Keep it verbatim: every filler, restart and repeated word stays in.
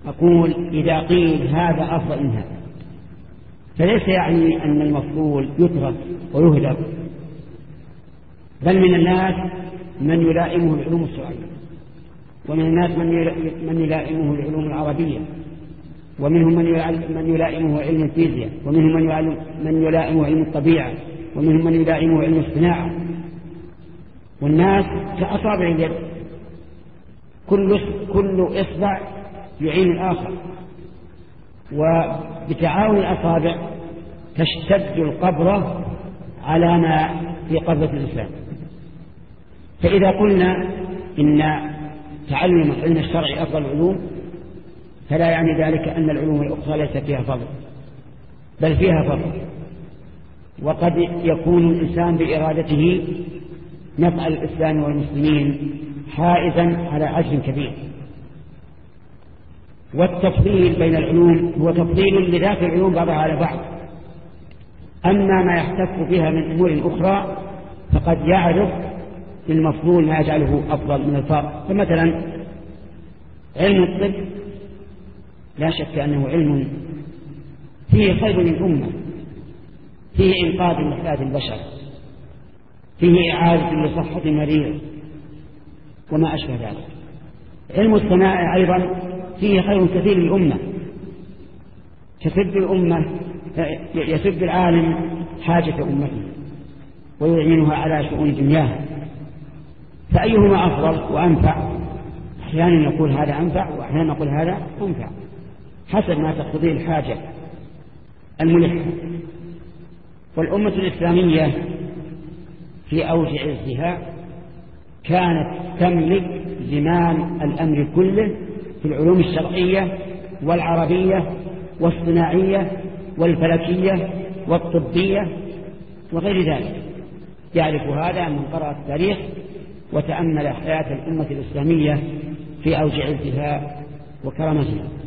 أقول إذا قيل هذا أفضل من هذا فليس يعني أن المفضول يترك ويهدر، بل من الناس من يلائمه العلوم الشرعية، ومن الناس من يلائمه العلوم العربية، ومنهم من يلائمه علم الفيزياء، ومنهم من يلائمه علم الطبيعة، ومنهم من يلائمه علم الصناعة. والناس كأصابع اليد، كل كل إصبع يعين الآخر، وبتعاون الأصابع تشتد القبضة على ما في قبضة الإنسان. فإذا قلنا إن تعلم علم الشرع أفضل العلوم فلا يعني ذلك أن العلوم الأخرى ليس فيها فضل، بل فيها فضل، وقد يكون الإنسان بإرادته نفع الإسلام والمسلمين حائزا على أجر كبير. والتفضيل بين العلوم هو تفضيل لذات العلوم بعضها على بعض، أما ما يحتف بها من أمور أخرى فقد يعرف المفضول ما يجعله أفضل من الفاضل. فمثلا علم الطب لا شك أنه علم فيه خير للأمة، فيه إنقاذ لحياة البشر، فيه إعادة لصحة المريض وما أشبه ذلك. علم الصناعة أيضا فيه خير كثير للأمة، تسد الأمة يسد العالم حاجة أمته ويعينها على شؤون دنياها. فأيهما أفضل وأنفع؟ أحيانا نقول هذا أنفع وأحيانا نقول هذا أنفع، حسب ما تقتضيه الحاجة الملحة. والأمة الإسلامية في أوج عزها كانت تملك زمام الأمر كله في العلوم الشرعية والعربية والصناعية والفلكية والطبية وغير ذلك. يعرف هذا من قرأ التاريخ وتأمل حياة الأمة الإسلامية في أوج عزها وكرمتها.